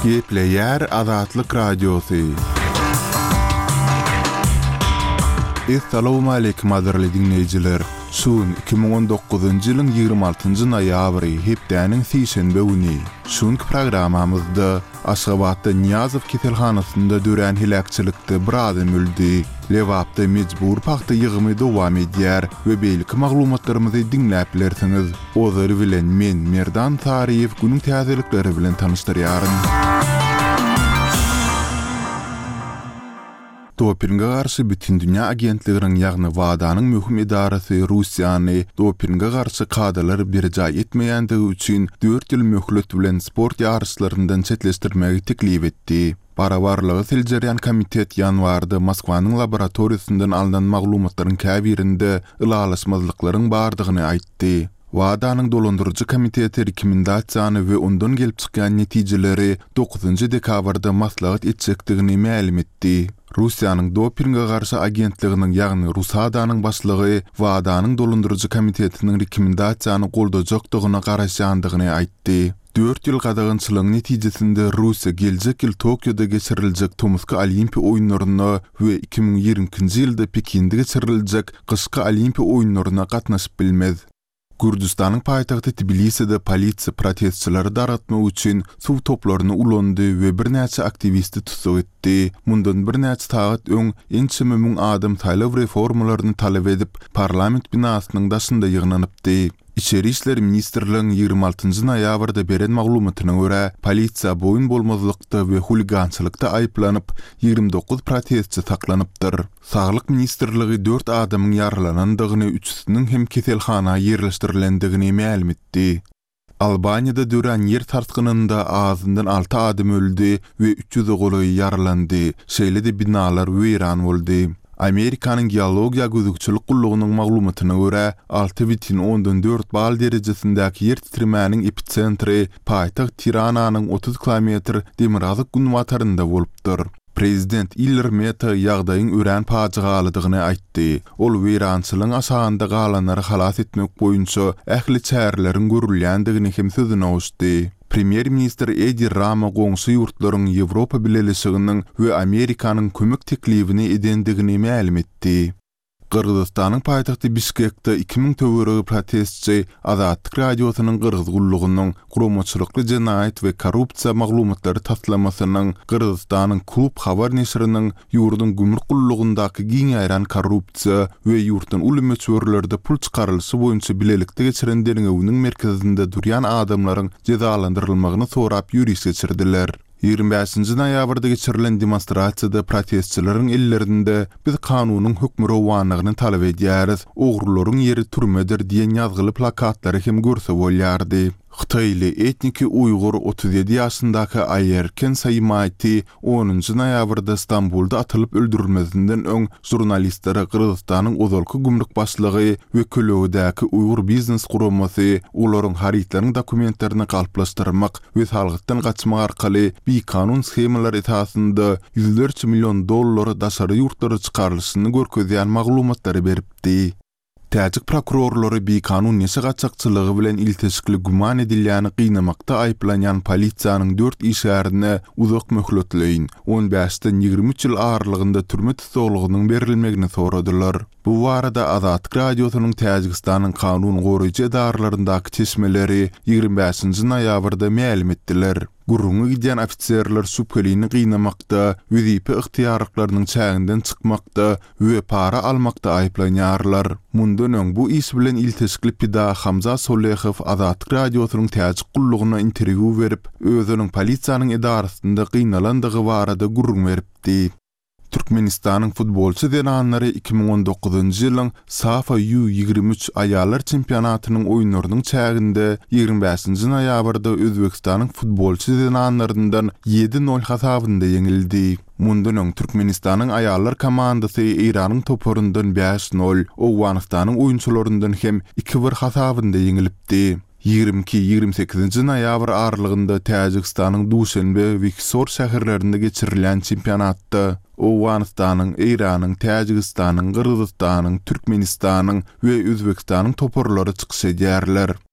Gepleyer Azatlyk Radiosu. Assalamu alaykum azyr dinleyijiler. Şun 2019-njy ýylyň 26-njy noýabry hepdäniň sişenbe güni. Şunky programamyzda Aşgabatda Niyazow keselhanasynda dören hilakçylykda bir adam öldü. Lewapda mejbur paxta ýygymy dowam edýär we beýlik maglumatlarymyzy dinläp bilersiňiz. Ozary bilen men Merdan Tariýew günüň täzelikleri bilen tanışdyrýaryn. Dopinga garşy bütün dünýä agentliginiň ýagny WADAnyň möhüm idarasy Russiýany dopinga garşy kadalar berjay etmeýändigi üçin 4 ýyl möhlet bilen sport ýarşlaryndan çetleşdirmäge teklip etdi. Barabarlygy siljerýän komitet ýanwarda Moskwanyň laboratoriýasyndan alynan maglumatlaryň käbirinde ılalaşmazlyklaryň bardygyny aýtdy. WADAnyň dolandyrjy komiteti rekomendasiýany we ondan gelip çykýan netijeleri 9 dekabrda maslahat etjekdigini ma'lum etdi. Russiýanyň dopinga garşy agentliginiň ýagny Rusadanyň başlygy WADAnyň dolandyrjy komitetiniň rekomendasiýany goldajakdygyna garaşandygyny aýtdy. 4 ýyl gadagynçylygyň netijesinde Russiýa geljek ýyl Tokioda geçiriljek Tomska Olimpiýa oýunlaryna we 2020-nji ýylda Pekinde geçiriljek Gyşky Olimpiýa oýunlaryna gatnaşyp bilmez. Gürjistanyň paýtagty Tbiliside polisiýa protestçilary daratmak üçin suw toplaryny ulandy we bir näçe aktivisti tutsak etdi. Mundan bir näçe saat öň ençimimiň adam taýlap reformalaryny talap edip parlament binasynyň daşynda ýygnanypdy. İçeri işler Ministrligiň 26-njy noýabrda beren maglumatyna görä, polisiýa boyun bolmazlykda we huligançylykda aýplanyp 29 protestçi saklanypdyr. Saglyk Ministrligi 4 adamyň ýaralanandygyny, üçüsiniň hem keselhana ýerleşdirilendigini ma'lum etdi. Albaniýada dören yer tartgynynda azyndan 6 adam öldü we 300 goly ýaralandy. Şeýle-de binalar weýran boldy. Amerikanyň geologiýa gözükçilik gullugynyň maglumatyna görä 6,4 bal derejesindäki yer titrimäniň epicentri paýtagt Tirananyň 30 km demirazyk günwatarynda bolupdyr. Prezident İlham Aliýew ýagdaýyň ören paýjagalydygyny aýtdy. Ol weýrançylygyň aşagynda galanlary halas etmek boýunça ähli çärleriň görülýändigini hem sözüne açdy. Premier Minister Edi Rama goňşy ýurtlaryň Ýewropa Birleşiginiň we Amerikanyň kömek teklibini edendigini ma'lum etdi. Kırgızstanyň paýtagty Bişkekde 2000 töweregi protestçi Azatlyk Radiosynyň Kırgız gullugynyň guramaçylykly jenaýat we korrupsiýa maglumatlary taslamasynyň Kırgızstanyň Klub habar neşriniň ýurdun gümrük gullugyndaky giň aýran korrupsiýa we ýurtdan ulumçörlerde pul çykarylşy boýunça bilelikde geçirenleriň öwünüň merkezinde durýan adamlaryň cezalandyrylmagyny sorap ýürüş geçirdiler. 25-nji noýabrda geçirilen demonstrasiýada protestçilerin ellerinde biz kanunyň hökmü rowanlygyny talap edýäris, ogurlaryň ýeri türmedir diýen ýazgyly plakatlary hem görse bolýardy. Xitayly etniki Uygur 37 ýaşyndaky Ayerken Saymaty 10-njy noýabrda Istanbulda atylyp öldürilmesinden öň jurnalistlere Kırgızstanyň ozalky gümrük başlygy we Kölöwdäki Uygur biznes guramasy olaryň haritlaryň dokumentlerini galplaşdyrmak we salgykdan gaçmak arkaly bir kanun schemalary esasynda $100 milyon daşary ýurtlara çykarylşyny görkezýän maglumatlary beripdi. Täjik prokurorlary bir kanun neşe gaçakçylygy bilen ilteşikli guman edilýäni gynnamakda aýplanýan polisiýanyň 4 işgärine uzak möhletleýin 15-den 23 ýyl aralygynda türme tutulgynyň berilmegini soradylar. Bu barada Azatlyk Radiosynyň Täjikistanyň kanun goraýjy edarlaryndaky çeşmeleri 25-nji noýabrda ma'lum etdiler. Gurrunga gidýän ofitserler şüpheliňi gynnamakda, wezipe ıhtiýarlyklarynyň çäginden çykmakda we para almakda aýplanýarlar. Mundan öň bu iş bilen ilteşikli pida Hamza Solehow Azatlyk Radiosynyň täjik gullugyna interwýu berip, özüniň polisiýanyň edarasynda gynnalandygy barada gurrun beripdi. Türkmenistanyň futbolçy denanlary 2019-njy ýylyň Safa U23 aýallar çempionatynyň oýunlarynyň çäginde 25-nji noýabrda Özbekistanyň futbolçy denanlaryndan 7-0 hasabynda ýeňildi. Mundan öň Türkmenistanyň aýallar komandasy Iranyň toporundan 5-0, Owganystanyň oýunçylaryndan hem 2-1 hasabynda ýeňilipdi. 22-28 noýabr aralygynda Täjikistanyň Duşanbe we Kisor şäherlerinde geçirilen çempionatda Owganystanyň, Iranyň, Täjikistanyň, Kyrgyzstanyň, Türkmenistanyň we Özbekistanyň toporlary çykyş edýärler.